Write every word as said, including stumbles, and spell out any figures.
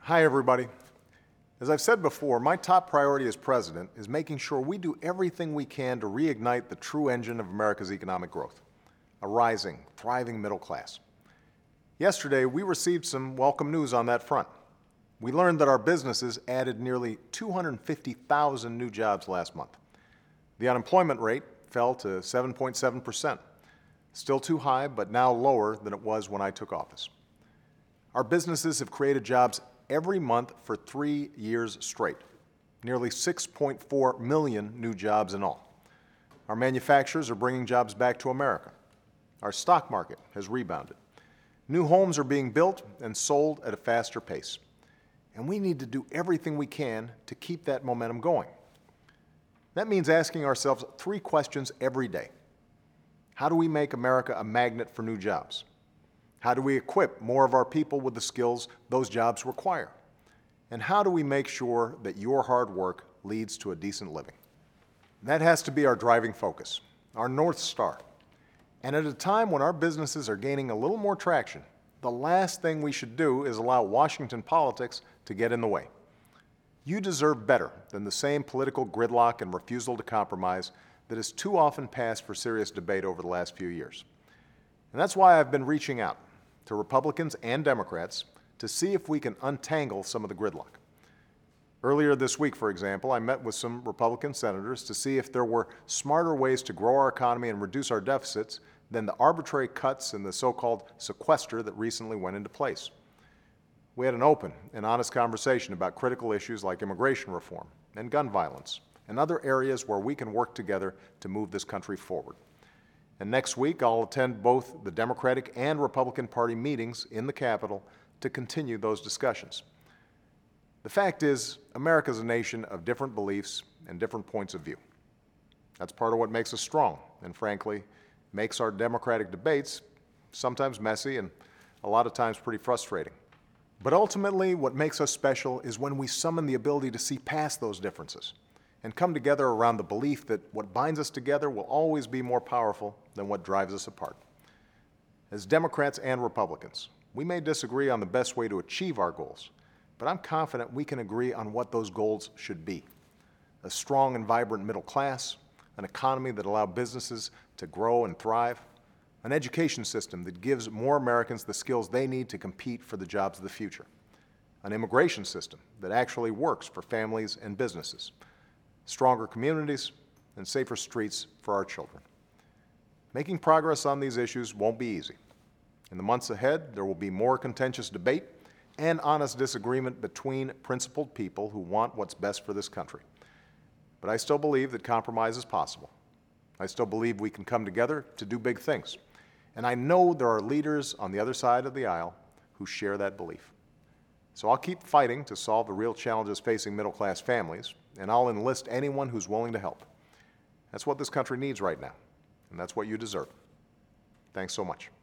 Hi, everybody. As I've said before, my top priority as president is making sure we do everything we can to reignite the true engine of America's economic growth, a rising, thriving middle class. Yesterday, we received some welcome news on that front. We learned that our businesses added nearly two hundred fifty thousand new jobs last month. The unemployment rate fell to seven point seven percent, still too high, but now lower than it was when I took office. Our businesses have created jobs every month for three years straight, nearly six point four million new jobs in all. Our manufacturers are bringing jobs back to America. Our stock market has rebounded. New homes are being built and sold at a faster pace. And we need to do everything we can to keep that momentum going. That means asking ourselves three questions every day. How do we make America a magnet for new jobs? How do we equip more of our people with the skills those jobs require? And how do we make sure that your hard work leads to a decent living? That has to be our driving focus, our North Star. And at a time when our businesses are gaining a little more traction, the last thing we should do is allow Washington politics to get in the way. You deserve better than the same political gridlock and refusal to compromise that has too often passed for serious debate over the last few years. And that's why I've been reaching out to Republicans and Democrats to see if we can untangle some of the gridlock. Earlier this week, for example, I met with some Republican senators to see if there were smarter ways to grow our economy and reduce our deficits than the arbitrary cuts and the so-called sequester that recently went into place. We had an open and honest conversation about critical issues like immigration reform and gun violence and other areas where we can work together to move this country forward. And next week, I'll attend both the Democratic and Republican Party meetings in the Capitol to continue those discussions. The fact is, America is a nation of different beliefs and different points of view. That's part of what makes us strong, and frankly, makes our democratic debates sometimes messy and a lot of times pretty frustrating. But ultimately, what makes us special is when we summon the ability to see past those differences and come together around the belief that what binds us together will always be more powerful than what drives us apart. As Democrats and Republicans, we may disagree on the best way to achieve our goals, but I'm confident we can agree on what those goals should be. A strong and vibrant middle class, an economy that allows businesses to grow and thrive, an education system that gives more Americans the skills they need to compete for the jobs of the future, an immigration system that actually works for families and businesses, stronger communities, and safer streets for our children. Making progress on these issues won't be easy. In the months ahead, there will be more contentious debate and honest disagreement between principled people who want what's best for this country. But I still believe that compromise is possible. I still believe we can come together to do big things. And I know there are leaders on the other side of the aisle who share that belief. So I'll keep fighting to solve the real challenges facing middle-class families, and I'll enlist anyone who's willing to help. That's what this country needs right now, and that's what you deserve. Thanks so much.